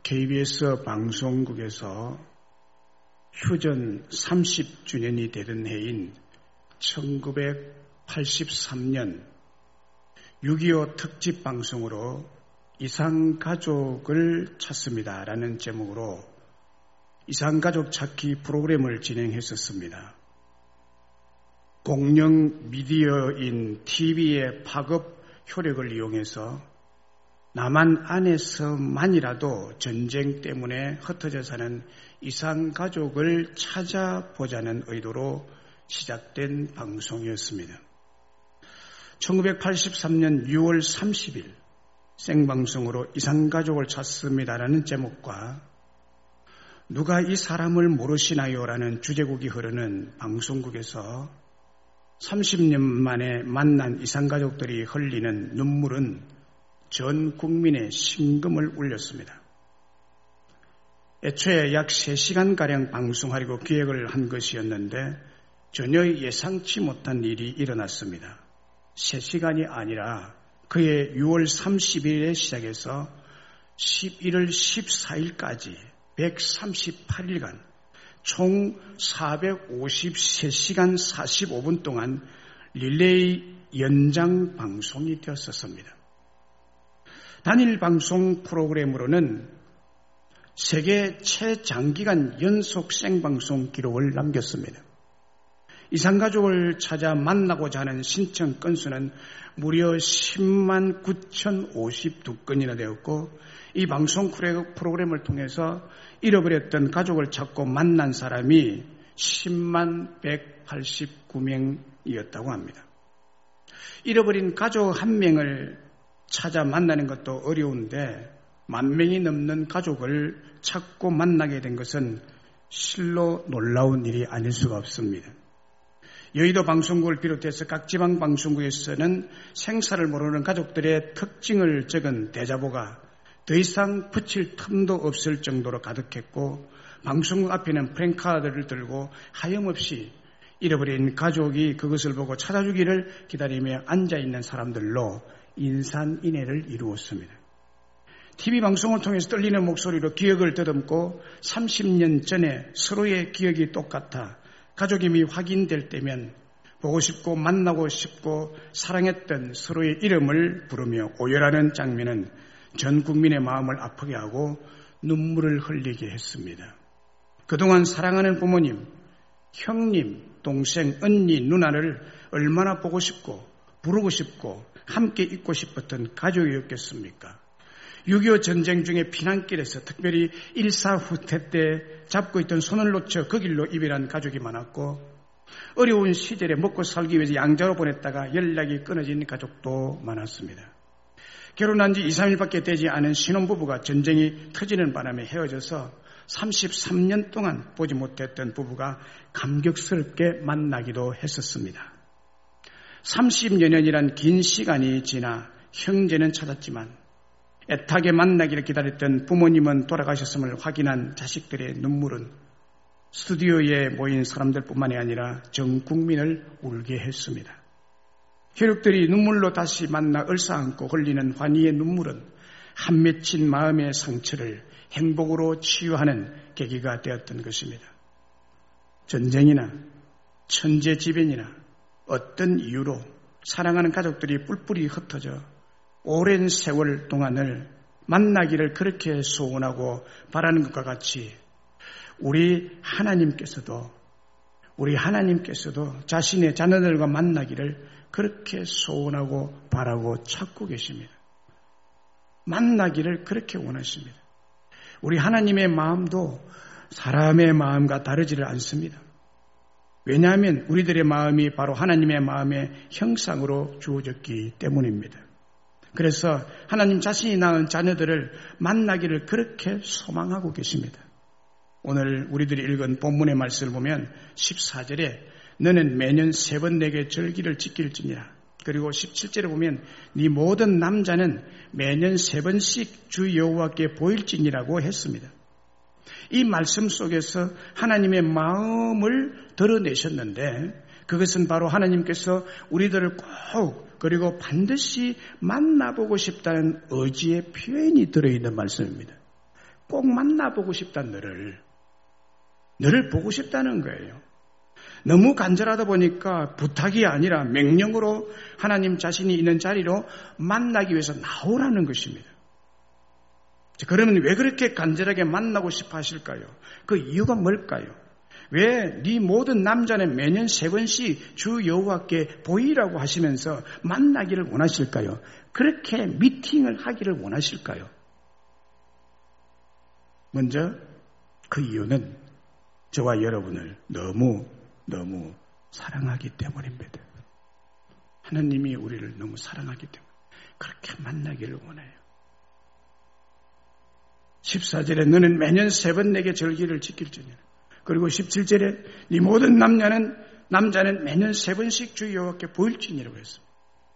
KBS 방송국에서 휴전 30주년이 되던 해인 1983년 6.25 특집 방송으로 이상가족을 찾습니다 라는 제목으로 이상가족 찾기 프로그램을 진행했었습니다. 공영 미디어인 TV의 파급 효력을 이용해서 남한 안에서만이라도 전쟁 때문에 흩어져 사는 이상가족을 찾아보자는 의도로 시작된 방송이었습니다. 1983년 6월 30일 생방송으로 이상가족을 찾습니다라는 제목과 누가 이 사람을 모르시나요? 라는 주제곡이 흐르는 방송국에서 30년 만에 만난 이상가족들이 흘리는 눈물은 전 국민의 심금을 울렸습니다. 애초에 약 3시간가량 방송하려고 기획을 한 것이었는데 전혀 예상치 못한 일이 일어났습니다. 3시간이 아니라 그해 6월 30일에 시작해서 11월 14일까지 138일간 총 453시간 45분 동안 릴레이 연장 방송이 되었었습니다. 단일 방송 프로그램으로는 세계 최장기간 연속 생방송 기록을 남겼습니다. 이상가족을 찾아 만나고자 하는 신청 건수는 무려 10만 9,052건이나 되었고 이 방송 프로그램을 통해서 잃어버렸던 가족을 찾고 만난 사람이 10만 189명이었다고 합니다. 잃어버린 가족 한 명을 찾아 만나는 것도 어려운데 10,000명이 넘는 가족을 찾고 만나게 된 것은 실로 놀라운 일이 아닐 수가 없습니다. 여의도 방송국을 비롯해서 각 지방 방송국에서는 생사를 모르는 가족들의 특징을 적은 대자보가 더 이상 붙일 틈도 없을 정도로 가득했고 방송국 앞에는 프랭카드를 들고 하염없이 잃어버린 가족이 그것을 보고 찾아주기를 기다리며 앉아있는 사람들로 인산인해를 이루었습니다. TV 방송을 통해서 떨리는 목소리로 기억을 더듬고 30년 전에 서로의 기억이 똑같아 가족임이 확인될 때면 보고 싶고 만나고 싶고 사랑했던 서로의 이름을 부르며 오열하는 장면은 전 국민의 마음을 아프게 하고 눈물을 흘리게 했습니다. 그동안 사랑하는 부모님, 형님, 동생, 언니, 누나를 얼마나 보고 싶고 부르고 싶고 함께 있고 싶었던 가족이었겠습니까? 6.25 전쟁 중에 피난길에서 특별히 1.4 후퇴 때 잡고 있던 손을 놓쳐 그 길로 이별한 가족이 많았고 어려운 시절에 먹고 살기 위해서 양자로 보냈다가 연락이 끊어진 가족도 많았습니다. 결혼한 지 2, 3일밖에 되지 않은 신혼부부가 전쟁이 터지는 바람에 헤어져서 33년 동안 보지 못했던 부부가 감격스럽게 만나기도 했었습니다. 30여 년이란 긴 시간이 지나 형제는 찾았지만 애타게 만나기를 기다렸던 부모님은 돌아가셨음을 확인한 자식들의 눈물은 스튜디오에 모인 사람들뿐만이 아니라 전 국민을 울게 했습니다. 혈육들이 눈물로 다시 만나 얼싸안고 흘리는 환희의 눈물은 한 맺힌 마음의 상처를 행복으로 치유하는 계기가 되었던 것입니다. 전쟁이나 천재지변이나 어떤 이유로 사랑하는 가족들이 뿔뿔이 흩어져 오랜 세월 동안을 만나기를 그렇게 소원하고 바라는 것과 같이 우리 하나님께서도 자신의 자녀들과 만나기를 그렇게 소원하고 바라고 찾고 계십니다. 만나기를 그렇게 원하십니다. 우리 하나님의 마음도 사람의 마음과 다르지를 않습니다. 왜냐하면 우리들의 마음이 바로 하나님의 마음의 형상으로 주어졌기 때문입니다. 그래서 하나님 자신이 낳은 자녀들을 만나기를 그렇게 소망하고 계십니다. 오늘 우리들이 읽은 본문의 말씀을 보면 14절에 너는 매년 3번 내게 절기를 지킬지니라. 그리고 17절에 보면 네 모든 남자는 매년 3번씩 주 여호와께 보일지니라고 했습니다. 이 말씀 속에서 하나님의 마음을 드러내셨는데 그것은 바로 하나님께서 우리들을 꼭 그리고 반드시 만나보고 싶다는 의지의 표현이 들어있는 말씀입니다. 꼭 만나보고 싶다. 너를 보고 싶다는 거예요. 너무 간절하다 보니까 부탁이 아니라 명령으로 하나님 자신이 있는 자리로 만나기 위해서 나오라는 것입니다. 그러면 왜 그렇게 간절하게 만나고 싶어 하실까요? 그 이유가 뭘까요? 왜 네 모든 남자는 매년 3번씩 주 여호와께 보이라고 하시면서 만나기를 원하실까요? 그렇게 미팅을 하기를 원하실까요? 먼저 그 이유는 저와 여러분을 너무 사랑하기 때문입니다. 하나님이 우리를 너무 사랑하기 때문에 그렇게 만나기를 원해요. 14절에 너는 매년 3번 내게 절기를 지킬지니라. 그리고 17절에 네 모든 남자는 매년 3번씩 주 여호와께 보일지니라고 했습니다.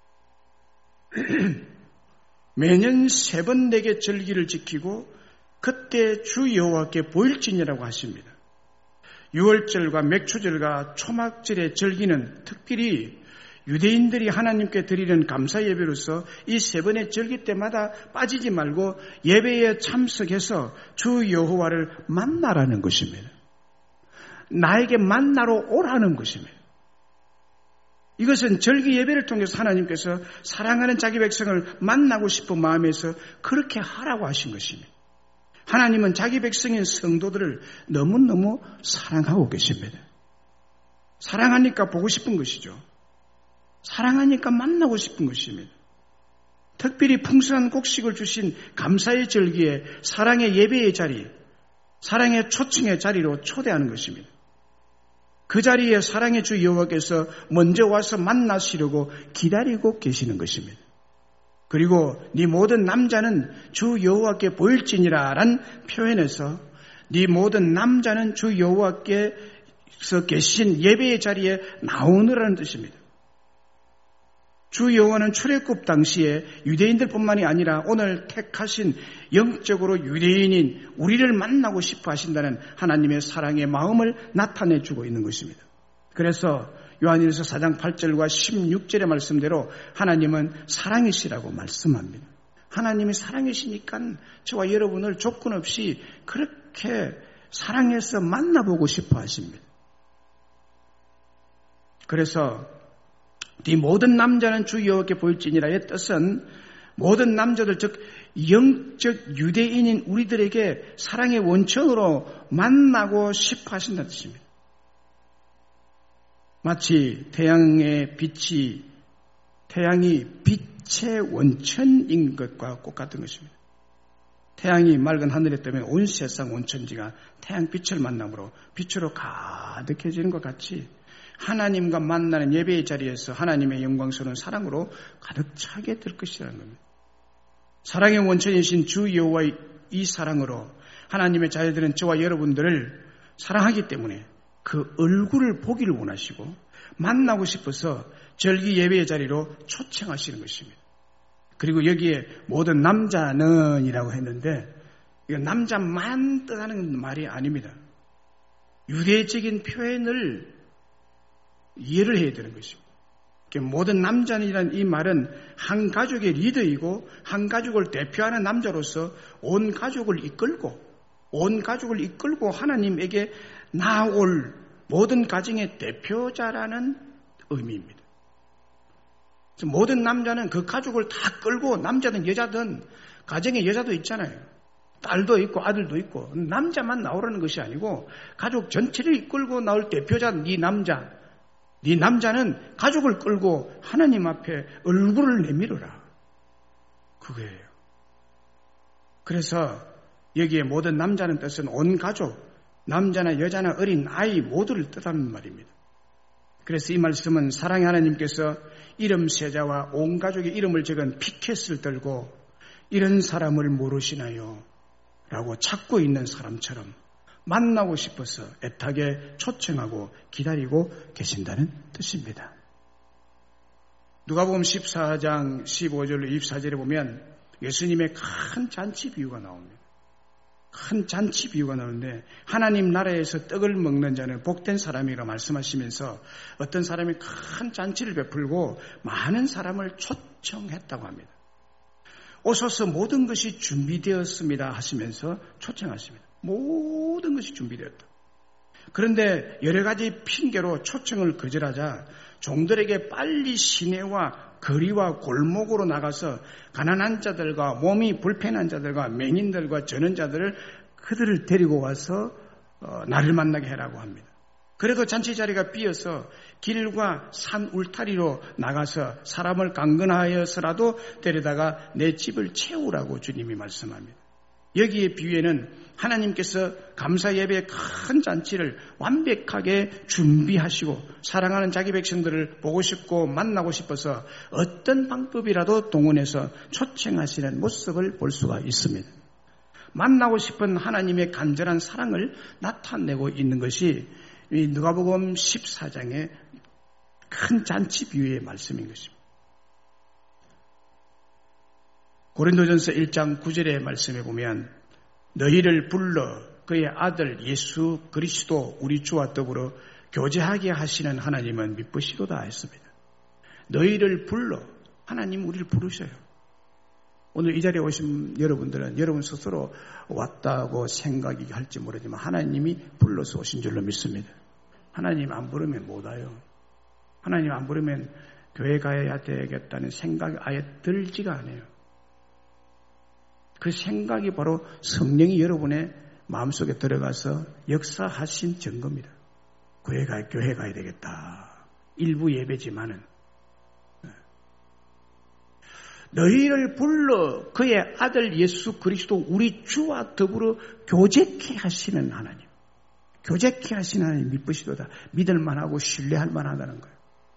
매년 3번 내게 절기를 지키고 그때 주 여호와께 보일지니라고 하십니다. 6월절과 맥추절과 초막절의 절기는 특별히 유대인들이 하나님께 드리는 감사 예배로서 이 3번의 절기 때마다 빠지지 말고 예배에 참석해서 주 여호와를 만나라는 것입니다. 나에게 만나러 오라는 것입니다. 이것은 절기 예배를 통해서 하나님께서 사랑하는 자기 백성을 만나고 싶은 마음에서 그렇게 하라고 하신 것입니다. 하나님은 자기 백성인 성도들을 너무너무 사랑하고 계십니다. 사랑하니까 보고 싶은 것이죠. 사랑하니까 만나고 싶은 것입니다. 특별히 풍성한 곡식을 주신 감사의 절기에 사랑의 예배의 자리, 사랑의 초청의 자리로 초대하는 것입니다. 그 자리에 사랑의 주 여호와께서 먼저 와서 만나시려고 기다리고 계시는 것입니다. 그리고 네 모든 남자는 주 여호와께 보일지니라 라는 표현에서 네 모든 남자는 주 여호와께서 계신 예배의 자리에 나오느라는 뜻입니다. 주 여호와는 출애굽 당시에 유대인들뿐만이 아니라 오늘 택하신 영적으로 유대인인 우리를 만나고 싶어 하신다는 하나님의 사랑의 마음을 나타내주고 있는 것입니다. 그래서 요한일서 4장 8절과 16절의 말씀대로 하나님은 사랑이시라고 말씀합니다. 하나님이 사랑이시니까 저와 여러분을 조건 없이 그렇게 사랑해서 만나보고 싶어 하십니다. 그래서 네 모든 남자는 주 여호와께 보일지니라의 뜻은 모든 남자들 즉 영적 유대인인 우리들에게 사랑의 원천으로 만나고 싶어 하신다는 뜻입니다. 마치 태양이 빛의 원천인 것과 똑같은 것입니다. 태양이 맑은 하늘에 뜨면 온 세상 온천지가 태양빛을 만남으로 빛으로 가득해지는 것 같이 하나님과 만나는 예배의 자리에서 하나님의 영광스러운 사랑으로 가득 차게 될 것이라는 겁니다. 사랑의 원천이신 주 여호와의 이 사랑으로 하나님의 자녀들은 저와 여러분들을 사랑하기 때문에 그 얼굴을 보기를 원하시고 만나고 싶어서 절기 예배의 자리로 초청하시는 것입니다. 그리고 여기에 모든 남자는 이라고 했는데 이건 남자만 뜻하는 말이 아닙니다. 유대적인 표현을 이해를 해야 되는 것입니다. 모든 남자이라는 이 말은 한 가족의 리더이고 한 가족을 대표하는 남자로서 온 가족을 이끌고 하나님에게 나올 모든 가정의 대표자라는 의미입니다. 모든 남자는 그 가족을 다 끌고 남자든 여자든 가정에 여자도 있잖아요. 딸도 있고 아들도 있고 남자만 나오라는 것이 아니고 가족 전체를 이끌고 나올 대표자 네 남자는 가족을 끌고 하나님 앞에 얼굴을 내밀어라. 그거예요. 그래서 여기에 모든 남자는 뜻은 온 가족, 남자나 여자나 어린 아이 모두를 뜻하는 말입니다. 그래서 이 말씀은 사랑의 하나님께서 이름 세자와 온 가족의 이름을 적은 피켓을 들고 이런 사람을 모르시나요? 라고 찾고 있는 사람처럼 만나고 싶어서 애타게 초청하고 기다리고 계신다는 뜻입니다. 누가복음 14장 15절로 24절에 보면 예수님의 큰 잔치 비유가 나옵니다. 큰 잔치 비유가 나오는데 하나님 나라에서 떡을 먹는 자는 복된 사람이라고 말씀하시면서 어떤 사람이 큰 잔치를 베풀고 많은 사람을 초청했다고 합니다. 오소서 모든 것이 준비되었습니다 하시면서 초청하십니다. 모든 것이 준비되었다. 그런데 여러 가지 핑계로 초청을 거절하자 종들에게 빨리 시내와 거리와 골목으로 나가서 가난한 자들과 몸이 불편한 자들과 맹인들과 전원자들을 그들을 데리고 와서 나를 만나게 해라고 합니다. 그래도 잔치 자리가 비어서 길과 산 울타리로 나가서 사람을 강건하여서라도 데려다가 내 집을 채우라고 주님이 말씀합니다. 여기에 비유에는 하나님께서 감사 예배의 큰 잔치를 완벽하게 준비하시고 사랑하는 자기 백성들을 보고 싶고 만나고 싶어서 어떤 방법이라도 동원해서 초청하시는 모습을 볼 수가 있습니다. 만나고 싶은 하나님의 간절한 사랑을 나타내고 있는 것이 누가복음 14장의 큰 잔치 비유의 말씀인 것입니다. 고린도전서 1장 9절의 말씀에 보면 너희를 불러 그의 아들 예수 그리스도 우리 주와 더불어 교제하게 하시는 하나님은 미쁘시도다 했습니다. 너희를 불러 하나님 우리를 부르셔요. 오늘 이 자리에 오신 여러분들은 여러분 스스로 왔다고 생각이 할지 모르지만 하나님이 불러서 오신 줄로 믿습니다. 하나님 안 부르면 못 와요. 하나님 안 부르면 교회 가야 되겠다는 생각이 아예 들지가 않아요. 그 생각이 바로 성령이 여러분의 마음속에 들어가서 역사하신 증거입니다. 교회 가야 되겠다. 일부 예배지만은 너희를 불러 그의 아들 예수 그리스도 우리 주와 더불어 교제케 하시는 하나님. 교제케 하시는 하나님 미쁘시도다. 믿을만하고 신뢰할 만하다는 거예요.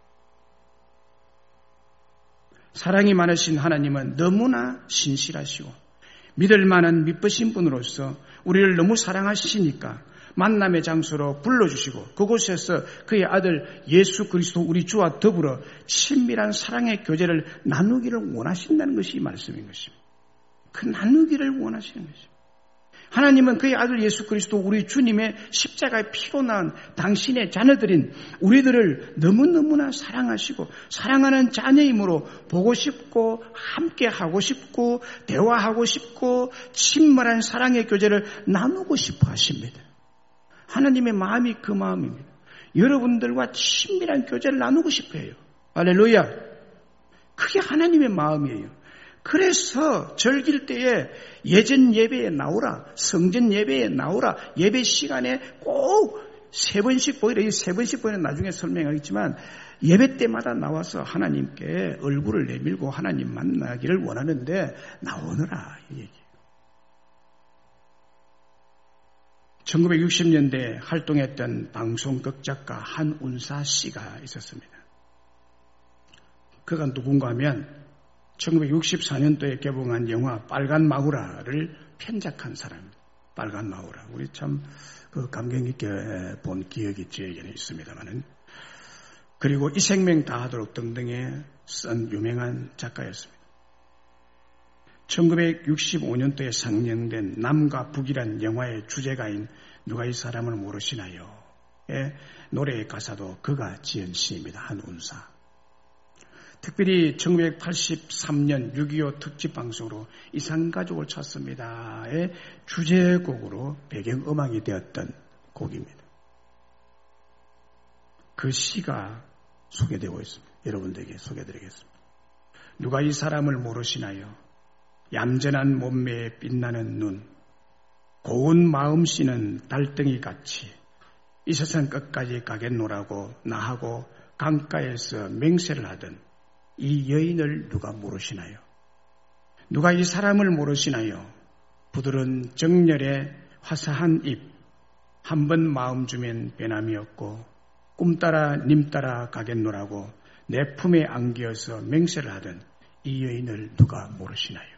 사랑이 많으신 하나님은 너무나 신실하시고 믿을만한 미쁘신 분으로서 우리를 너무 사랑하시니까 만남의 장소로 불러주시고 그곳에서 그의 아들 예수 그리스도 우리 주와 더불어 친밀한 사랑의 교제를 나누기를 원하신다는 것이 이 말씀인 것입니다. 그 나누기를 원하시는 것입니다. 하나님은 그의 아들 예수 그리스도 우리 주님의 십자가의 피로 낳은 당신의 자녀들인 우리들을 너무너무나 사랑하시고 사랑하는 자녀이므로 보고 싶고 함께 하고 싶고 대화하고 싶고 친밀한 사랑의 교제를 나누고 싶어 하십니다. 하나님의 마음이 그 마음입니다. 여러분들과 친밀한 교제를 나누고 싶어 해요. 할렐루야. 그게 하나님의 마음이에요. 그래서 절길 때에 예전 예배에 나오라, 성전 예배에 나오라, 예배 시간에 꼭 3번씩 보이라. 이 3번씩 보이는 나중에 설명하겠지만 예배 때마다 나와서 하나님께 얼굴을 내밀고 하나님 만나기를 원하는데 나오느라 이 얘기예요. 1960년대에 활동했던 방송극 작가 한운사 씨가 있었습니다. 그가 누군가 하면 1964년도에 개봉한 영화 빨간 마구라를 편작한 사람입니다. 빨간 마구라. 우리 참 그 감명 있게 본 기억이 저에게는 있습니다만은. 그리고 이 생명 다하도록 등등에 쓴 유명한 작가였습니다. 1965년도에 상영된 남과 북이란 영화의 주제가인 누가 이 사람을 모르시나요? 의 노래의 가사도 그가 지은 시입니다. 한운사. 특별히 1983년 6.25 특집 방송으로 이산가족을 찾습니다의 주제곡으로 배경음악이 되었던 곡입니다. 그 시가 소개되고 있습니다. 여러분들에게 소개해드리겠습니다. 누가 이 사람을 모르시나요? 얌전한 몸매에 빛나는 눈, 고운 마음씨는 달덩이 같이 이 세상 끝까지 가겠노라고 나하고 강가에서 맹세를 하던 이 여인을 누가 모르시나요? 누가 이 사람을 모르시나요? 부드러운 정열의 화사한 입, 한 번 마음 주면 변함이 없고 꿈 따라 님 따라 가겠노라고 내 품에 안기어서 맹세를 하던 이 여인을 누가 모르시나요?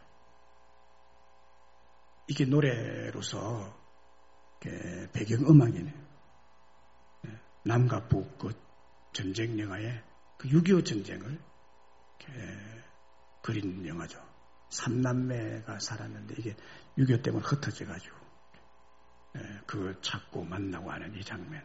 이게 노래로서 배경음악이네요. 남과 북 그 전쟁 영화의 그 6.25 전쟁을 그린 영화죠. 3남매가 살았는데 이게 6.25 때문에 흩어져가지고 그걸 찾고 만나고 하는 이 장면.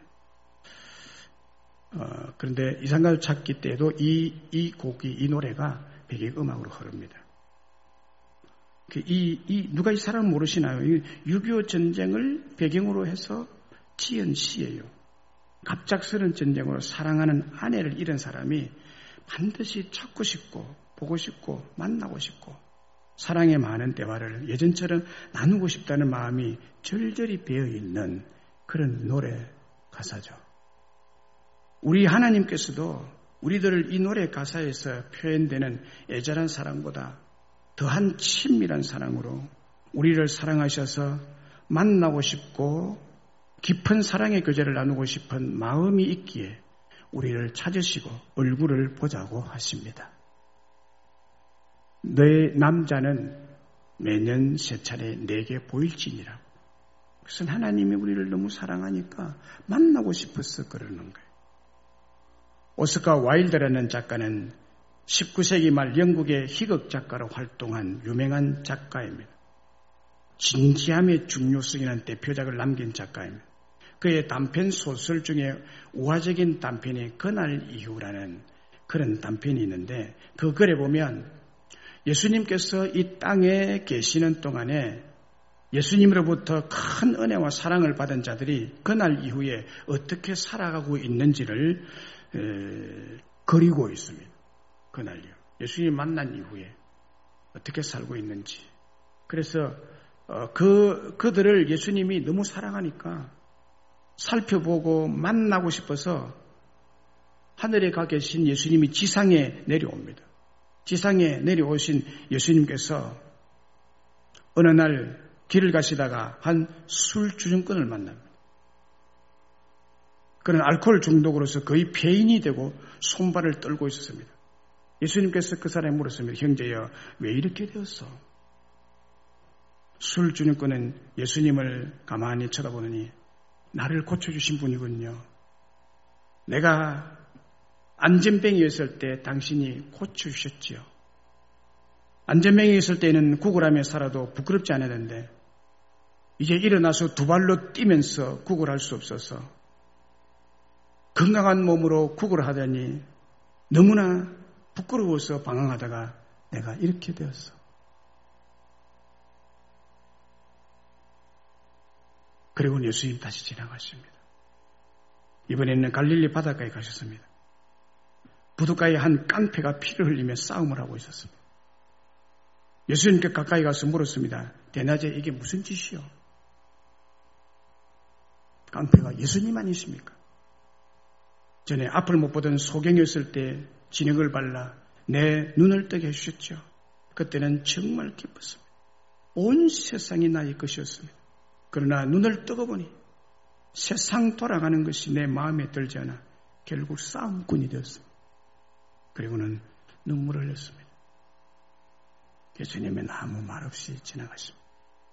그런데 이산가족 찾기 때에도 이 곡이 이 노래가 배경음악으로 흐릅니다. 누가 이 사람을 모르시나요? 6.25 전쟁을 배경으로 해서 지은 시예요. 갑작스런 전쟁으로 사랑하는 아내를 잃은 사람이 반드시 찾고 싶고 보고 싶고 만나고 싶고 사랑의 많은 대화를 예전처럼 나누고 싶다는 마음이 절절히 배어있는 그런 노래 가사죠. 우리 하나님께서도 우리들을 이 노래 가사에서 표현되는 애절한 사랑보다 더한 친밀한 사랑으로 우리를 사랑하셔서 만나고 싶고 깊은 사랑의 교제를 나누고 싶은 마음이 있기에 우리를 찾으시고 얼굴을 보자고 하십니다. 내 남자는 매년 세 차례 내게 보일지니라. 그것은 하나님이 우리를 너무 사랑하니까 만나고 싶어서 그러는 거예요. 오스카 와일드라는 작가는 19세기 말 영국의 희극 작가로 활동한 유명한 작가입니다. 진지함의 중요성이라는 대표작을 남긴 작가입니다. 그의 단편 소설 중에 우화적인 단편이 그날 이후라는 그런 단편이 있는데 그 글에 보면 예수님께서 이 땅에 계시는 동안에 예수님으로부터 큰 은혜와 사랑을 받은 자들이 그날 이후에 어떻게 살아가고 있는지를 그리고 있습니다. 그날요. 예수님 만난 이후에 어떻게 살고 있는지. 그래서 그들을 예수님이 너무 사랑하니까 살펴보고 만나고 싶어서 하늘에 가 계신 예수님이 지상에 내려옵니다. 지상에 내려오신 예수님께서 어느 날 길을 가시다가 한 술주정꾼을 만납니다. 그는 알코올 중독으로서 거의 폐인이 되고 손발을 떨고 있었습니다. 예수님께서 그 사람에 물었습니다. 형제여, 왜 이렇게 되었어? 술주정꾼은 예수님을 가만히 쳐다보더니 나를 고쳐주신 분이군요. 내가 안전뱅이였을 때 당신이 고쳐주셨지요. 안전뱅이에 있을 때는 구걸하며 살아도 부끄럽지 않았는데 이제 일어나서 두 발로 뛰면서 구걸할 수 없어서 건강한 몸으로 구걸하더니 너무나 부끄러워서 방황하다가 내가 이렇게 되었어. 그리고 예수님 다시 지나가십니다. 이번에는 갈릴리 바닷가에 가셨습니다. 부둣가에 한 깡패가 피를 흘리며 싸움을 하고 있었습니다. 예수님께 가까이 가서 물었습니다. 대낮에 이게 무슨 짓이요? 깡패가 예수님 아니십니까? 전에 앞을 못 보던 소경이었을 때 진흙을 발라 내 눈을 뜨게 해주셨죠. 그때는 정말 기뻤습니다. 온 세상이 나의 것이었습니다. 그러나 눈을 뜨고 보니 세상 돌아가는 것이 내 마음에 들지 않아 결국 싸움꾼이 되었습니다. 그리고는 눈물을 흘렸습니다. 예수님은 아무 말 없이 지나가십니다.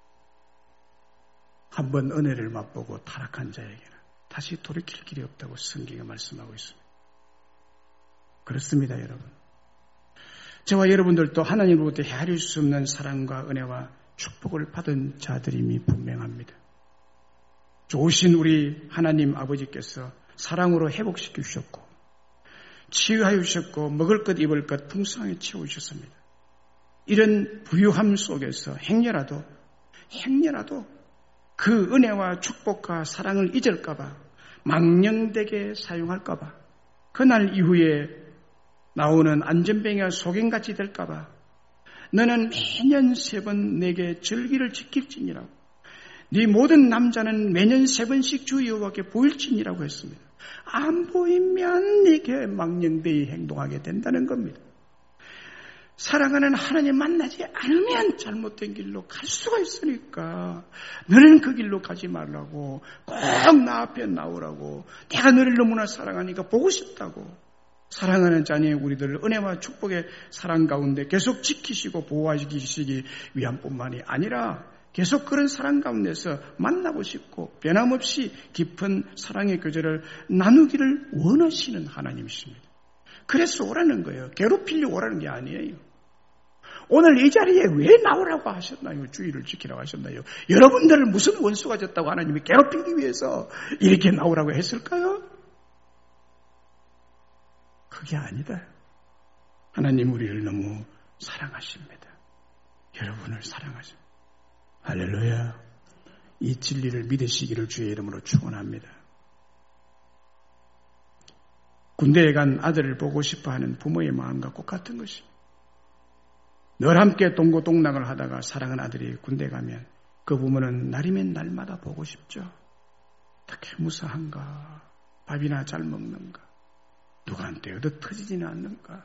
한번 은혜를 맛보고 타락한 자에게는 다시 돌이킬 길이 없다고 성경에 말씀하고 있습니다. 그렇습니다, 여러분. 저와 여러분들도 하나님으로부터 헤아릴 수 없는 사랑과 은혜와 축복을 받은 자들임이 분명합니다. 좋으신 우리 하나님 아버지께서 사랑으로 회복시켜 주셨고 치유하여 주셨고 먹을 것 입을 것 풍성하게 채워주셨습니다. 이런 부유함 속에서 행여라도 그 은혜와 축복과 사랑을 잊을까 봐 망령되게 사용할까 봐 그날 이후에 나오는 안전뱅이와 소경같이 될까 봐 너는 매년 3번 내게 절기를 지킬지니라고 네 모든 남자는 매년 3번씩 주 여호와께 보일지니라고 했습니다. 안 보이면 네게 망령되이 행동하게 된다는 겁니다. 사랑하는 하나님 만나지 않으면 잘못된 길로 갈 수가 있으니까 너는 그 길로 가지 말라고 꼭 나 앞에 나오라고 내가 너를 너무나 사랑하니까 보고 싶다고 사랑하는 자녀의 우리들을 은혜와 축복의 사랑 가운데 계속 지키시고 보호하시기 위함뿐만이 아니라 계속 그런 사랑 가운데서 만나고 싶고 변함없이 깊은 사랑의 교제를 나누기를 원하시는 하나님이십니다. 그래서 오라는 거예요. 괴롭히려고 오라는 게 아니에요. 오늘 이 자리에 왜 나오라고 하셨나요? 주의를 지키라고 하셨나요? 여러분들을 무슨 원수가 졌다고 하나님이 괴롭히기 위해서 이렇게 나오라고 했을까요? 그게 아니다. 하나님 우리를 너무 사랑하십니다. 여러분을 사랑하죠. 할렐루야. 이 진리를 믿으시기를 주의 이름으로 축원합니다. 군대에 간 아들을 보고 싶어하는 부모의 마음과 똑같은 것입니다. 늘 함께 동고동락을 하다가 사랑하는 아들이 군대 가면 그 부모는 날이면 날마다 보고 싶죠. 어떻게 무사한가? 밥이나 잘 먹는가? 누구한테 얻어 터지지는 않는가?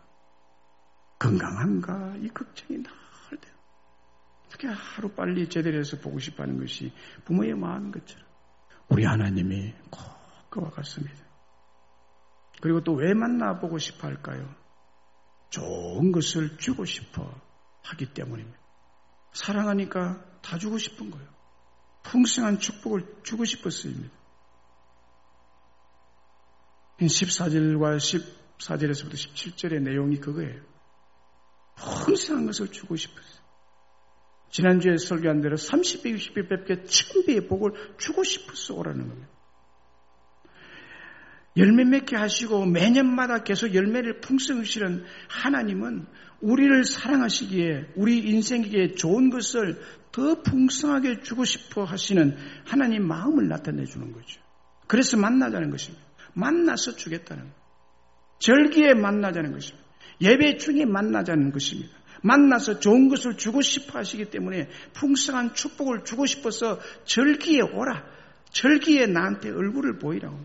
건강한가? 이 걱정이 늘 돼요. 어떻게 하루빨리 제대로 해서 보고 싶어하는 것이 부모의 마음인 것처럼 우리 하나님이 꼭 그와 같습니다. 그리고 또 왜 만나보고 싶어 할까요? 좋은 것을 주고 싶어 하기 때문입니다. 사랑하니까 다 주고 싶은 거예요. 풍성한 축복을 주고 싶었습니다. 14절과 14절에서부터 17절의 내용이 그거예요. 풍성한 것을 주고 싶었어요. 지난주에 설교한 대로 30배, 60배, 100배, 1000배의 복을 주고 싶어서 오라는 겁니다. 열매 맺게 하시고 매년마다 계속 열매를 풍성히 주시는 하나님은 우리를 사랑하시기에 우리 인생에게 좋은 것을 더 풍성하게 주고 싶어 하시는 하나님 마음을 나타내 주는 거죠. 그래서 만나자는 것입니다. 만나서 주겠다는 거예요. 절기에 만나자는 것입니다. 예배 중에 만나자는 것입니다. 만나서 좋은 것을 주고 싶어 하시기 때문에 풍성한 축복을 주고 싶어서 절기에 오라. 절기에 나한테 얼굴을 보이라고.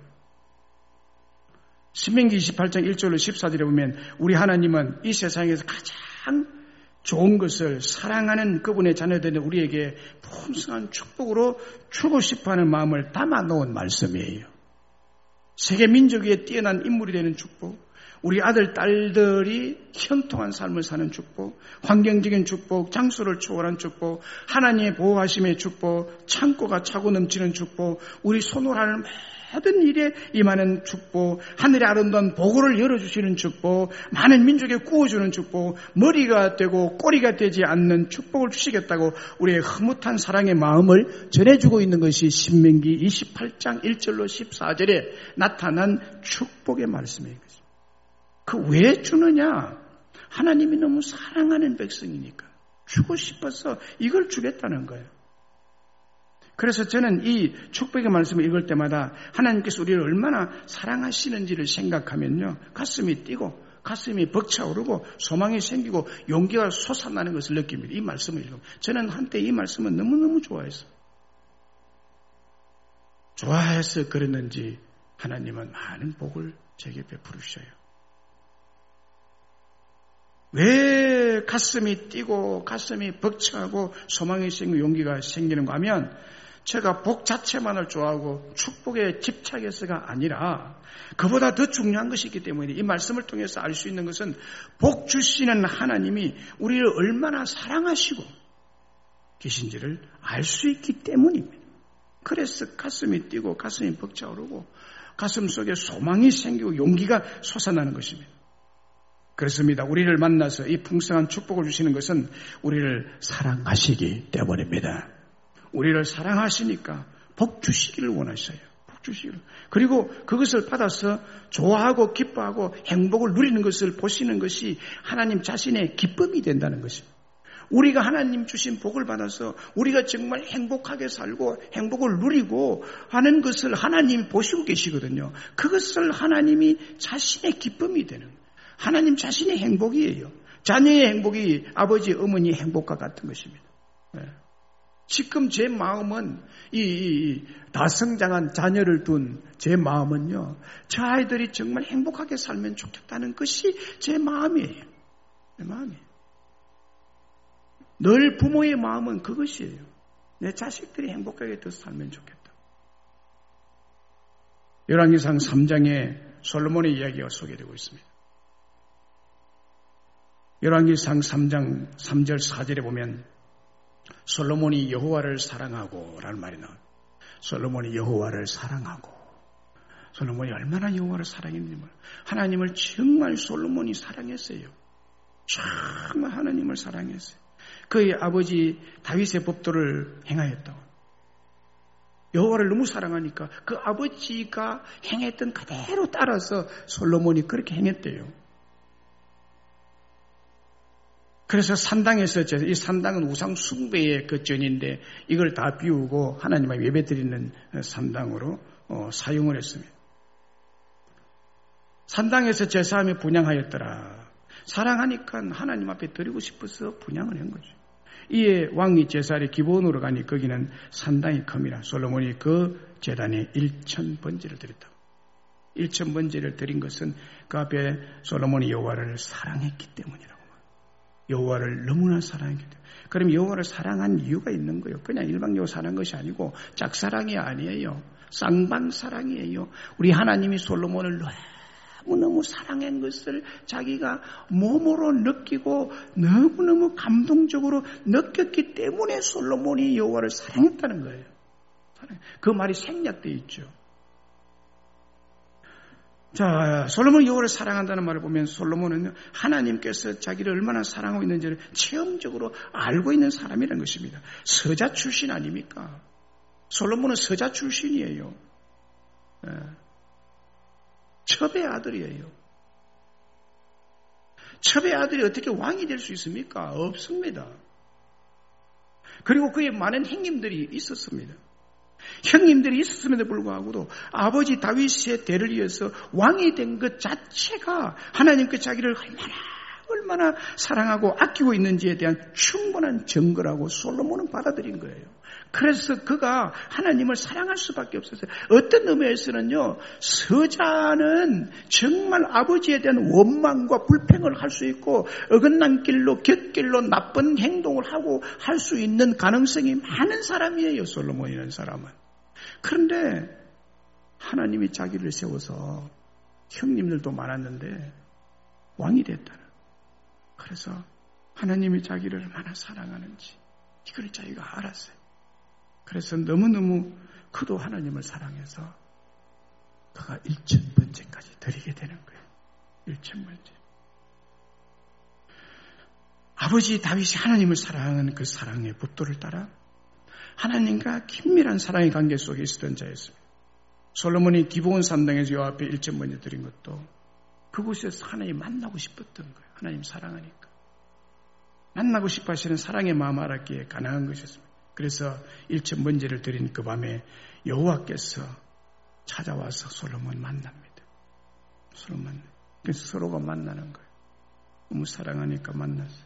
신명기 28장 1절로 14절에 보면 우리 하나님은 이 세상에서 가장 좋은 것을 사랑하는 그분의 자녀들인 우리에게 풍성한 축복으로 주고 싶어하는 마음을 담아 놓은 말씀이에요. 세계 민족 위에 뛰어난 인물이 되는 축복, 우리 아들, 딸들이 형통한 삶을 사는 축복, 환경적인 축복, 장수를 초월한 축복, 하나님의 보호하심의 축복, 창고가 차고 넘치는 축복, 우리 손으로 하는 모든 일에 임하는 축복, 하늘의 아름다운 보고를 열어주시는 축복, 많은 민족에 구워주는 축복, 머리가 되고 꼬리가 되지 않는 축복을 주시겠다고 우리의 흐뭇한 사랑의 마음을 전해주고 있는 것이 신명기 28장 1절로 14절에 나타난 축복의 말씀인 것입니다. 그 왜 주느냐? 하나님이 너무 사랑하는 백성이니까 주고 싶어서 이걸 주겠다는 거예요. 그래서 저는 이 축복의 말씀을 읽을 때마다 하나님께서 우리를 얼마나 사랑하시는지를 생각하면요, 가슴이 뛰고 가슴이 벅차오르고 소망이 생기고 용기가 솟아나는 것을 느낍니다. 이 말씀을 읽으면 저는 한때 이 말씀을 너무너무 좋아해서 그랬는지 하나님은 많은 복을 제게 베풀으셔요. 왜 가슴이 뛰고 가슴이 벅차고 소망이 생기고 용기가 생기는가 하면 제가 복 자체만을 좋아하고 축복에 집착해서가 아니라 그보다 더 중요한 것이 있기 때문에 이 말씀을 통해서 알 수 있는 것은 복 주시는 하나님이 우리를 얼마나 사랑하시고 계신지를 알 수 있기 때문입니다. 그래서 가슴이 뛰고 가슴이 벅차오르고 가슴 속에 소망이 생기고 용기가 솟아나는 것입니다. 그렇습니다. 우리를 만나서 이 풍성한 축복을 주시는 것은 우리를 사랑하시기 때문입니다. 우리를 사랑하시니까 복 주시기를 원하셔요. 복 주시기를. 그리고 그것을 받아서 좋아하고 기뻐하고 행복을 누리는 것을 보시는 것이 하나님 자신의 기쁨이 된다는 것입니다. 우리가 하나님 주신 복을 받아서 우리가 정말 행복하게 살고 행복을 누리고 하는 것을 하나님이 보시고 계시거든요. 그것을 하나님이 자신의 기쁨이 되는 거예요. 하나님 자신의 행복이에요. 자녀의 행복이 아버지, 어머니의 행복과 같은 것입니다. 지금 제 마음은 이 다성장한 자녀를 둔 제 마음은요, 저 아이들이 정말 행복하게 살면 좋겠다는 것이 제 마음이에요. 내 마음이에요. 늘 부모의 마음은 그것이에요. 내 자식들이 행복하게 더 살면 좋겠다. 열왕기상 3장에 솔로몬의 이야기가 소개되고 있습니다. 열왕기상 3장 3절 4절에 보면 솔로몬이 여호와를 사랑하고 라는 말이 나와요. 솔로몬이 여호와를 사랑하고, 솔로몬이 얼마나 여호와를 사랑했는지 하나님을 정말 솔로몬이 사랑했어요. 정말 하나님을 사랑했어요. 그의 아버지 다윗의 법도를 행하였다고. 여호와를 너무 사랑하니까 그 아버지가 행했던 그대로 따라서 솔로몬이 그렇게 행했대요. 그래서 산당에서 이 산당은 우상 숭배의 그 전인데 이걸 다 비우고 하나님의 예배 드리는 산당으로 사용을 했습니다. 산당에서 제사함에 분향하였더라. 사랑하니까 하나님 앞에 드리고 싶어서 분향을 한 거죠. 이에 왕이 제사를 기본으로 가니 거기는 산당이 큽니다. 솔로몬이 그 제단에 1000번제를 드렸다고. 1000번제를 드린 것은 그 앞에 솔로몬이 여호와를 사랑했기 때문이라고. 여호와를 너무나 사랑했기 때문에. 그럼 여호와를 사랑한 이유가 있는 거예요. 그냥 일방적으로 사랑한 것이 아니고 짝사랑이 아니에요. 쌍방사랑이에요. 우리 하나님이 솔로몬을 너무너무 사랑한 것을 자기가 몸으로 느끼고 너무너무 감동적으로 느꼈기 때문에 솔로몬이 여호와를 사랑했다는 거예요. 그 말이 생략되어 있죠. 자, 솔로몬이 여호와를 사랑한다는 말을 보면 솔로몬은 하나님께서 자기를 얼마나 사랑하고 있는지를 체험적으로 알고 있는 사람이라는 것입니다. 서자 출신 아닙니까? 솔로몬은 서자 출신이에요. 첩의 아들이에요. 첩의 아들이 어떻게 왕이 될 수 있습니까? 없습니다. 그리고 그의 많은 형님들이 있었습니다. 형님들이 있었음에도 불구하고도 아버지 다윗의 대를 이어서 왕이 된 것 자체가 하나님께 자기를 얼마나 사랑하고 아끼고 있는지에 대한 충분한 증거라고 솔로몬은 받아들인 거예요. 그래서 그가 하나님을 사랑할 수밖에 없었어요. 어떤 의미에서는요, 서자는 정말 아버지에 대한 원망과 불평을 할 수 있고 어긋난 길로 곁길로 나쁜 행동을 하고 할 수 있는 가능성이 많은 사람이에요. 솔로몬이라는 사람은. 그런데 하나님이 자기를 세워서 형님들도 많았는데 왕이 됐다. 그래서 하나님이 자기를 얼마나 사랑하는지 이걸 자기가 알았어요. 그래서 너무너무 그도 하나님을 사랑해서 그가 1000번째까지 드리게 되는 거예요. 1000번째. 아버지 다윗이 하나님을 사랑하는 그 사랑의 법도를 따라 하나님과 긴밀한 사랑의 관계 속에 있었던 자였습니다. 솔로몬이 기브온 산당에서 여호와 앞에 1000번째 드린 것도 그곳에서 하나님 만나고 싶었던 거예요. 하나님 사랑하니까. 만나고 싶어 하시는 사랑의 마음 알았기에 가능한 것이었습니다. 그래서 1000번제를 드린 그 밤에 여호와께서 찾아와서 솔로몬 만납니다. 솔로몬. 그래서 서로가 만나는 거예요. 너무 사랑하니까 만났어요.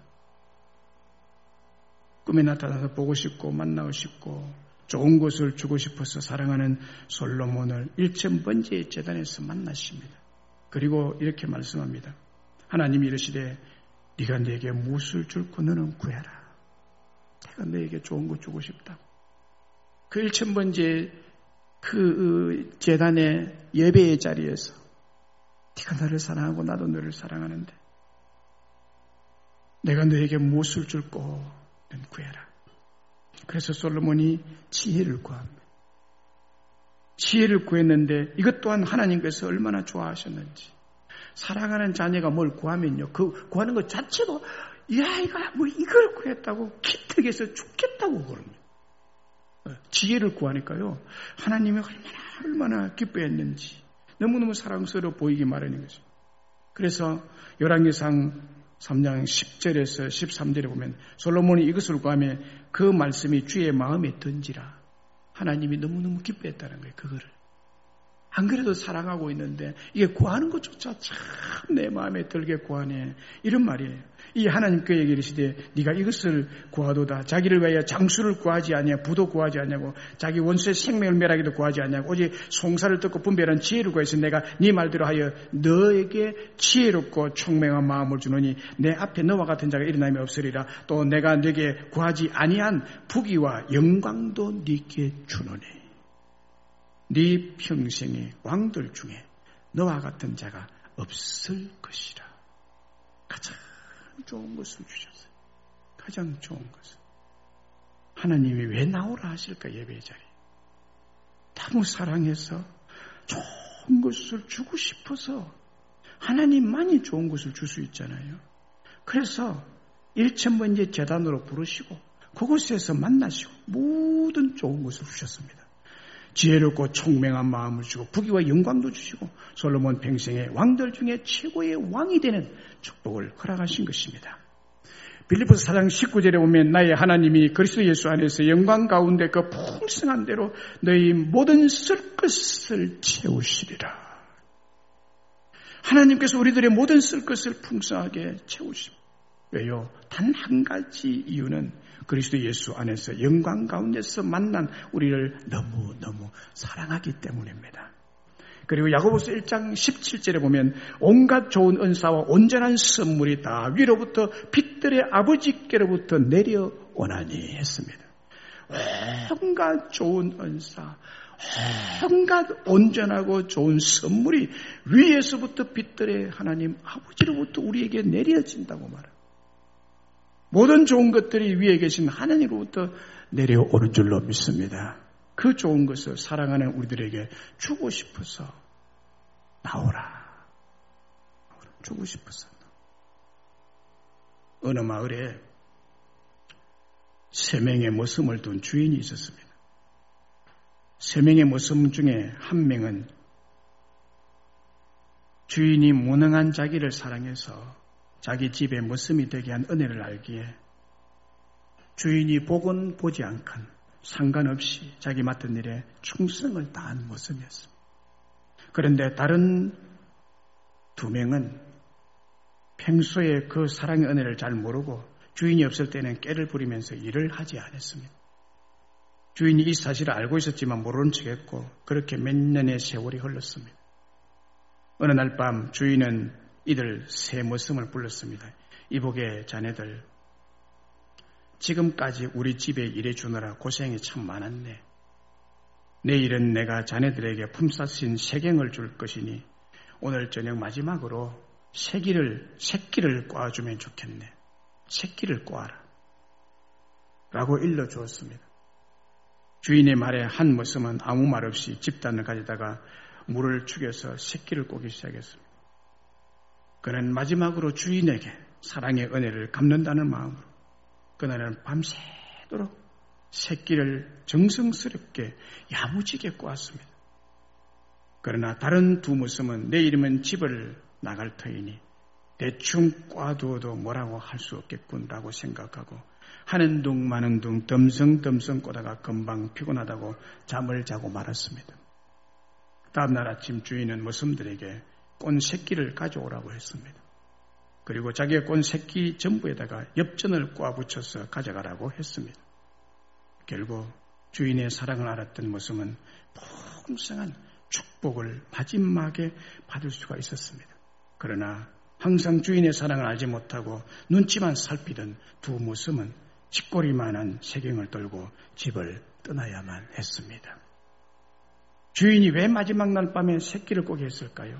꿈에 나타나서 보고 싶고 만나고 싶고 좋은 것을 주고 싶어서 사랑하는 솔로몬을 1000번제의 제단에서 만나십니다. 그리고 이렇게 말씀합니다. 하나님이 이르시되 네가 내게 무엇을 줄고 너는 구해라. 내가 너에게 좋은 거 주고 싶다고. 그 1000번째 그 제단의 예배의 자리에서 네가 나를 사랑하고 나도 너를 사랑하는데 내가 너에게 무엇을 줄고 너는 구해라. 그래서 솔로몬이 지혜를 구합니다. 지혜를 구했는데 이것 또한 하나님께서 얼마나 좋아하셨는지. 사랑하는 자녀가 뭘 구하면요, 그 구하는 것 자체도 이 아이가 뭐 이걸 구했다고 기특해서 죽겠다고 그럽니다. 지혜를 구하니까요, 하나님이 얼마나 기뻐했는지 너무너무 사랑스러워 보이기 마련인 거죠. 그래서 열왕기상 3장 10절에서 13절에 보면 솔로몬이 이것을 구하며 그 말씀이 주의 마음에 든지라. 하나님이 너무너무 기뻐했다는 거예요. 그거를. 안 그래도 사랑하고 있는데 이게 구하는 것조차 참 내 마음에 들게 구하네. 이런 말이에요. 이 하나님께 얘기하시되 네가 이것을 구하도다. 자기를 위하여 장수를 구하지 아니하고 부도 구하지 아니하고 자기 원수의 생명을 멸하기도 구하지 아니하고 오직 송사를 듣고 분별한 지혜를 구해서 내가 네 말대로 하여 너에게 지혜롭고 총명한 마음을 주노니 내 앞에 너와 같은 자가 일어남이 없으리라. 또 내가 네게 구하지 아니한 부귀와 영광도 네게 주노니 네 평생의 왕들 중에 너와 같은 자가 없을 것이라. 가장 좋은 것을 주셨어요. 가장 좋은 것을. 하나님이 왜 나오라 하실까? 예배의 자리. 너무 사랑해서 좋은 것을 주고 싶어서 하나님만이 좋은 것을 줄 수 있잖아요. 그래서 1000번째 제단으로 부르시고 그곳에서 만나시고 모든 좋은 것을 주셨습니다. 지혜롭고 총명한 마음을 주고 부귀와 영광도 주시고 솔로몬 평생의 왕들 중에 최고의 왕이 되는 축복을 허락하신 것입니다. 빌립보서 4장 19절에 보면 나의 하나님이 그리스도 예수 안에서 영광 가운데 그 풍성한 대로 너희 모든 쓸 것을 채우시리라. 하나님께서 우리들의 모든 쓸 것을 풍성하게 채우십니다. 왜요? 단 한 가지 이유는 그리스도 예수 안에서 영광 가운데서 만난 우리를 너무너무 사랑하기 때문입니다. 그리고 야고보서 1장 17절에 보면 온갖 좋은 은사와 온전한 선물이 다 위로부터 빛들의 아버지께로부터 내려오나니 했습니다. 온갖 좋은 은사, 온갖 온전하고 좋은 선물이 위에서부터 빛들의 하나님 아버지로부터 우리에게 내려진다고 말합니다. 모든 좋은 것들이 위에 계신 하나님으로부터 내려오는 줄로 믿습니다. 그 좋은 것을 사랑하는 우리들에게 주고 싶어서 나오라. 주고 싶어서. 어느 마을에 3명의 머슴을 둔 주인이 있었습니다. 3명의 머슴 중에 한 명은 주인이 무능한 자기를 사랑해서 자기 집에 머슴이 되게 한 은혜를 알기에 주인이 보건 보지 않건 상관없이 자기 맡은 일에 충성을 다한 머슴이었습니다. 그런데 다른 2명은 평소에 그 사랑의 은혜를 잘 모르고 주인이 없을 때는 깨를 부리면서 일을 하지 않았습니다. 주인이 이 사실을 알고 있었지만 모르는 척했고 그렇게 몇 년의 세월이 흘렀습니다. 어느 날 밤 주인은 이들 3 머슴을 불렀습니다. 이복의 자네들, 지금까지 우리 집에 일해주느라 고생이 참 많았네. 내일은 내가 자네들에게 품삯인 세경을 줄 것이니 오늘 저녁 마지막으로 새끼를 꽈주면 좋겠네. 새끼를 꽈라. 라고 일러주었습니다. 주인의 말에 한 머슴은 아무 말 없이 집단을 가져다가 물을 죽여서 새끼를 꼬기 시작했습니다. 그는 마지막으로 주인에게 사랑의 은혜를 갚는다는 마음으로 그날은 밤새도록 새끼를 정성스럽게 야무지게 꼬았습니다. 그러나 다른 2 머슴은 내일이면 집을 나갈 터이니 대충 꽈두어도 뭐라고 할 수 없겠군라고 생각하고 하는 둥 마는 둥 덤성덤성 꼬다가 금방 피곤하다고 잠을 자고 말았습니다. 다음날 아침 주인은 머슴들에게 꼰 새끼를 가져오라고 했습니다. 그리고 자기가 꼰 새끼 전부에다가 엽전을 꽈붙여서 가져가라고 했습니다. 결국 주인의 사랑을 알았던 머슴은 풍성한 축복을 마지막에 받을 수가 있었습니다. 그러나 항상 주인의 사랑을 알지 못하고 눈치만 살피던 2 머슴은 쥐꼬리만한 세경을 들고 집을 떠나야만 했습니다. 주인이 왜 마지막 날 밤에 새끼를 꼬게 했을까요?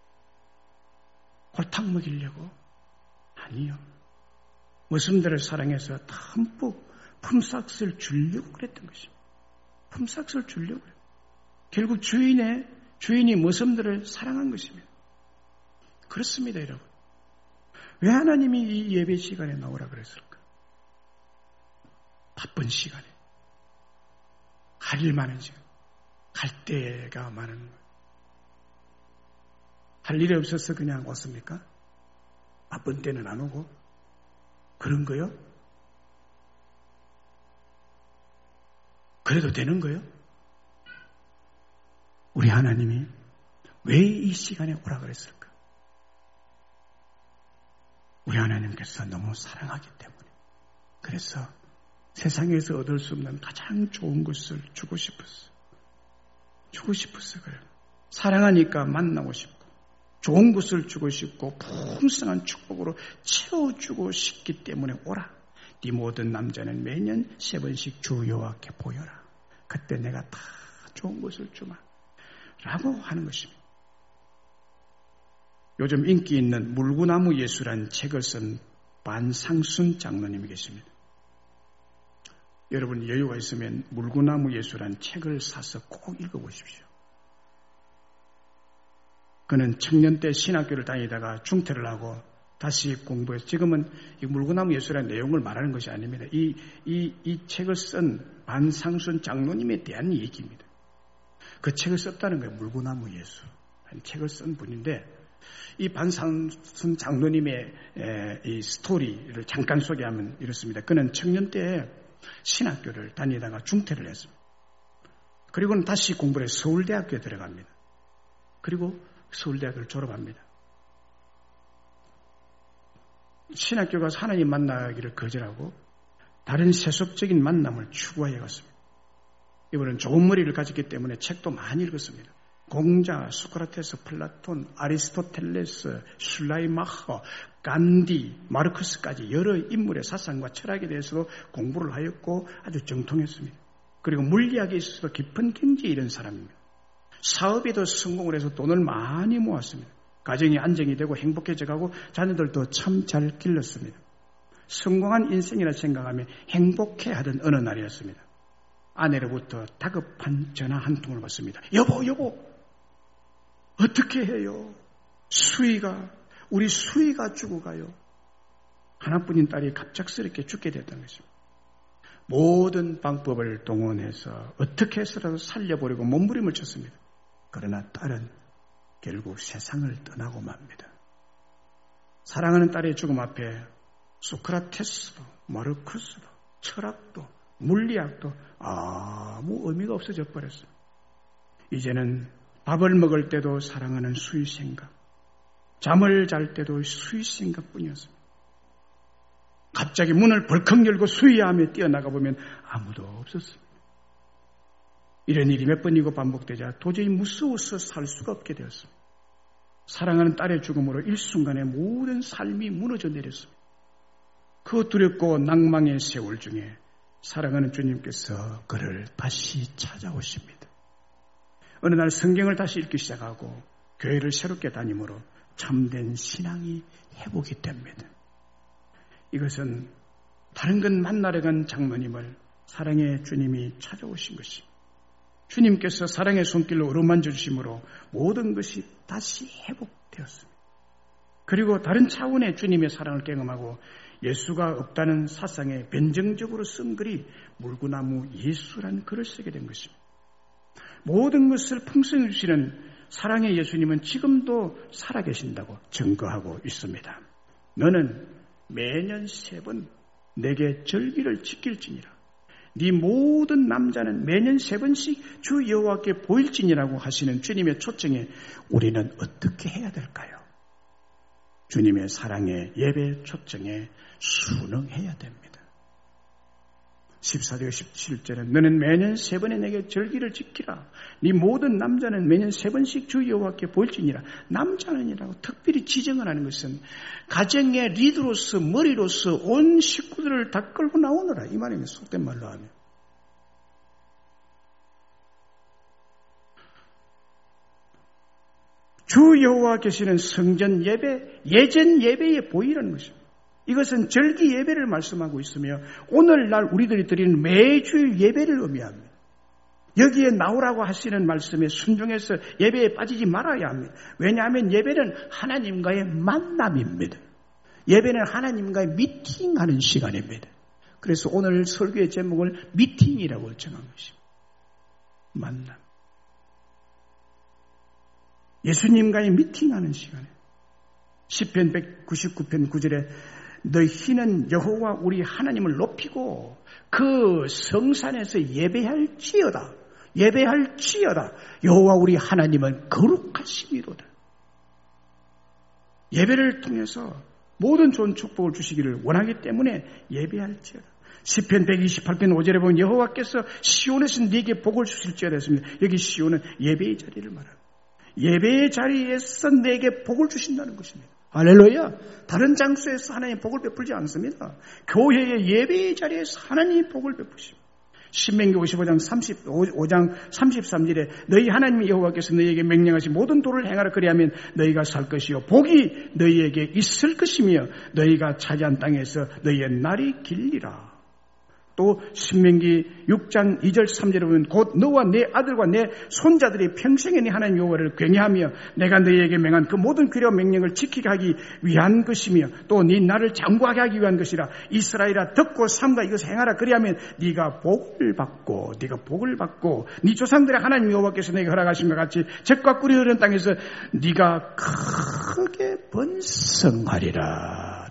골탕 먹이려고? 아니요. 머슴들을 사랑해서 듬뿍 품삯을 주려고 그랬던 것입니다. 품삯을 주려고 그래요. 결국 주인이 머슴들을 사랑한 것입니다. 그렇습니다, 여러분. 왜 하나님이 이 예배 시간에 나오라 그랬을까? 바쁜 시간에, 할 일 많은 시간, 갈 때가 많은 거예요. 할 일이 없어서 그냥 왔습니까? 바쁜 때는 안 오고? 그런 거요? 그래도 되는 거요? 우리 하나님이 왜 이 시간에 오라 그랬을까? 우리 하나님께서 너무 사랑하기 때문에. 그래서 세상에서 얻을 수 없는 가장 좋은 것을 주고 싶었어. 주고 싶었어, 그래요. 사랑하니까 만나고 싶고, 좋은 것을 주고 싶고, 풍성한 축복으로 채워주고 싶기 때문에 오라. 네 모든 남자는 매년 3번씩 주 여호와께 보여라. 그때 내가 다 좋은 것을 주마. 라고 하는 것입니다. 요즘 인기 있는 물구나무 예수라는 책을 쓴 반상순 장로님이 계십니다. 여러분 여유가 있으면 물구나무 예수라는 책을 사서 꼭 읽어보십시오. 그는 청년 때 신학교를 다니다가 중퇴를 하고 다시 공부해서 지금은 이 물구나무 예수라는 내용을 말하는 것이 아닙니다. 이 책을 쓴 반상순 장로님에 대한 얘기입니다. 그 책을 썼다는 거예요. 물구나무 예수. 책을 쓴 분인데 이 반상순 장로님의 이 스토리를 잠깐 소개하면 이렇습니다. 그는 청년 때에 신학교를 다니다가 중퇴를 했습니다. 그리고는 다시 공부를 해서 서울대학교에 들어갑니다. 그리고 서울대학교를 졸업합니다. 신학교 가서 하나님 만나기를 거절하고 다른 세속적인 만남을 추구해 갔습니다. 이분은 좋은 머리를 가졌기 때문에 책도 많이 읽었습니다. 공자, 소크라테스, 플라톤, 아리스토텔레스, 슐라이마허, 간디, 마르크스까지 여러 인물의 사상과 철학에 대해서도 공부를 하였고 아주 정통했습니다. 그리고 물리학에 있어서도 깊은 경지에 이른 사람입니다. 사업에도 성공을 해서 돈을 많이 모았습니다. 가정이 안정이 되고 행복해져가고 자녀들도 참 잘 길렀습니다. 성공한 인생이라 생각하며 행복해하던 어느 날이었습니다. 아내로부터 다급한 전화 한 통을 받습니다. 여보, 어떻게 해요? 우리 수희가 죽어가요. 하나뿐인 딸이 갑작스럽게 죽게 됐다는 것입니다. 모든 방법을 동원해서 어떻게 해서라도 살려보려고 몸부림을 쳤습니다. 그러나 딸은 결국 세상을 떠나고 맙니다. 사랑하는 딸의 죽음 앞에 소크라테스도, 마르크스도, 철학도, 물리학도 아무 의미가 없어져 버렸어요. 이제는 밥을 먹을 때도 사랑하는 수희 생각, 잠을 잘 때도 수희 생각뿐이었습니다. 갑자기 문을 벌컥 열고 수희하며 뛰어나가 보면 아무도 없었습니다. 이런 일이 몇 번이고 반복되자 도저히 무서워서 살 수가 없게 되었습니다. 사랑하는 딸의 죽음으로 일순간에 모든 삶이 무너져 내렸습니다. 그 두렵고 낭망의 세월 중에 사랑하는 주님께서 그를 다시 찾아오십니다. 어느 날 성경을 다시 읽기 시작하고 교회를 새롭게 다니므로 참된 신앙이 회복이 됩니다. 이것은 다른 건 만나러 간 장로님을 사랑의 주님이 찾아오신 것입니다. 주님께서 사랑의 손길로 어루만져 주심으로 모든 것이 다시 회복되었습니다. 그리고 다른 차원의 주님의 사랑을 경험하고 예수가 없다는 사상에 변정적으로 쓴 글이 물구나무 예수라는 글을 쓰게 된 것입니다. 모든 것을 풍성히 주시는 사랑의 예수님은 지금도 살아계신다고 증거하고 있습니다. 너는 매년 3번 내게 절기를 지킬지니라. 네 모든 남자는 매년 3번씩 주 여호와께 보일지니라고 하시는 주님의 초청에 우리는 어떻게 해야 될까요? 주님의 사랑의 예배 초청에 순응해야 됩니다. 14절 17절은 너는 매년 3번에 내게 절기를 지키라. 네 모든 남자는 매년 3번씩 주 여호와께 보일지니라. 남자는이라고 특별히 지정을 하는 것은 가정의 리더로서 머리로서 온 식구들을 다 끌고 나오느라 이 말입니다. 속된 말로 하면. 주 여호와 계시는 성전 예배, 예전 예배에 보이라는 것입니다. 이것은 절기 예배를 말씀하고 있으며 오늘날 우리들이 드리는 매주 예배를 의미합니다. 여기에 나오라고 하시는 말씀에 순종해서 예배에 빠지지 말아야 합니다. 왜냐하면 예배는 하나님과의 만남입니다. 예배는 하나님과의 미팅하는 시간입니다. 그래서 오늘 설교의 제목을 미팅이라고 정한 것입니다. 만남. 예수님과의 미팅하는 시간에 시편 199편 9절에 너희는 여호와 우리 하나님을 높이고 그 성산에서 예배할지어다. 여호와 우리 하나님은 거룩하심이로다. 예배를 통해서 모든 좋은 축복을 주시기를 원하기 때문에 예배할지어다. 시편 128편 5절에 보면 여호와께서 시온에서 네게 복을 주실지어다 했습니다. 여기 시온은 예배의 자리를 말합니다. 예배의 자리에서 내게 복을 주신다는 것입니다. 할렐루야. 다른 장소에서 하나님 복을 베풀지 않습니다. 교회의 예배의 자리에서 하나님 복을 베푸십니다. 신명기 55장 33절에 너희 하나님 여호와께서 너희에게 명령하신 모든 도를 행하라 그리하면 너희가 살 것이요 복이 너희에게 있을 것이며 너희가 차지한 땅에서 너희의 날이 길리라. 또 신명기 6장 2절 3절에 보면 곧 너와 내 아들과 내 손자들이 평생에 네 하나님 여호와를 경외하며 내가 너희에게 명한 그 모든 규례와 명령을 지키게 하기 위한 것이며 또 네 나를 장구하게 하기 위한 것이라. 이스라엘아 듣고 삼가 이것을 행하라. 그리하면 네가 복을 받고 네 조상들의 하나님 여호와께서 내게 허락하신 것 같이 젖과 꿀이 흐르는 땅에서 네가 크게 번성하리라.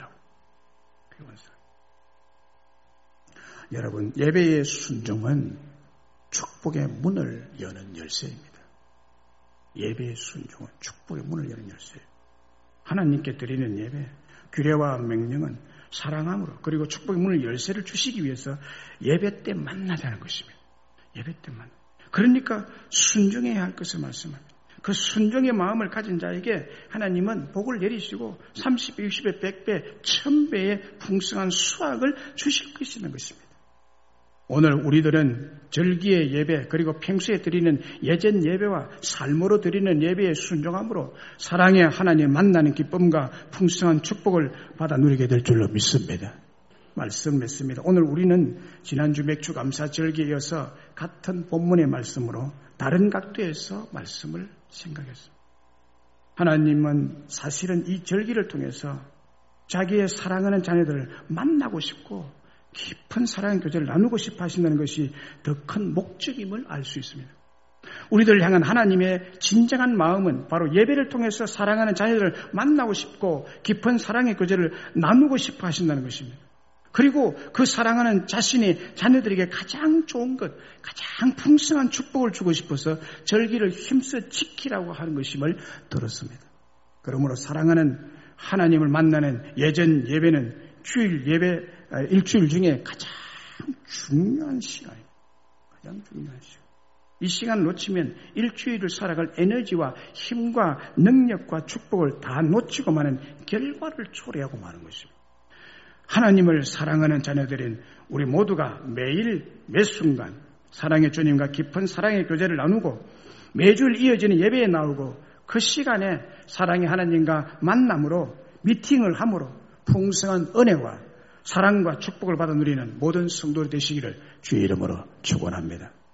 여러분, 예배의 순종은 축복의 문을 여는 열쇠입니다. 예배의 순종은 축복의 문을 여는 열쇠예요. 하나님께 드리는 예배, 규례와 명령은 사랑함으로 그리고 축복의 문을 열쇠를 주시기 위해서 예배 때 만나자는 것입니다. 예배 때 만나. 그러니까 순종해야 할 것을 말씀합니다. 그 순종의 마음을 가진 자에게 하나님은 복을 내리시고 30배, 60배, 100배, 1000배의 풍성한 수확을 주실 것이라는 것입니다. 오늘 우리들은 절기의 예배 그리고 평소에 드리는 예전 예배와 삶으로 드리는 예배에 순종함으로 사랑의 하나님 만나는 기쁨과 풍성한 축복을 받아 누리게 될 줄로 믿습니다. 말씀 맺습니다. 오늘 우리는 지난주 맥주감사 절기에 이어서 같은 본문의 말씀으로 다른 각도에서 말씀을 생각했습니다. 하나님은 사실은 이 절기를 통해서 자기의 사랑하는 자녀들을 만나고 싶고 깊은 사랑의 교제를 나누고 싶어 하신다는 것이 더 큰 목적임을 알 수 있습니다. 우리들을 향한 하나님의 진정한 마음은 바로 예배를 통해서 사랑하는 자녀들을 만나고 싶고 깊은 사랑의 교제를 나누고 싶어 하신다는 것입니다. 그리고 그 사랑하는 자신의 자녀들에게 가장 좋은 것, 가장 풍성한 축복을 주고 싶어서 절기를 힘써 지키라고 하는 것임을 들었습니다. 그러므로 사랑하는 하나님을 만나는 예전 예배는 주일 예배, 일주일 중에 가장 중요한 시간입니다. 가장 중요한 시간. 이 시간을 놓치면 일주일을 살아갈 에너지와 힘과 능력과 축복을 다 놓치고 마는 결과를 초래하고 마는 것입니다. 하나님을 사랑하는 자녀들인 우리 모두가 매일 매 순간 사랑의 주님과 깊은 사랑의 교제를 나누고 매주일 이어지는 예배에 나오고 그 시간에 사랑의 하나님과 만남으로 미팅을 함으로 풍성한 은혜와 사랑과 축복을 받아 누리는 모든 성도들 되시기를 주의 이름으로 축원합니다.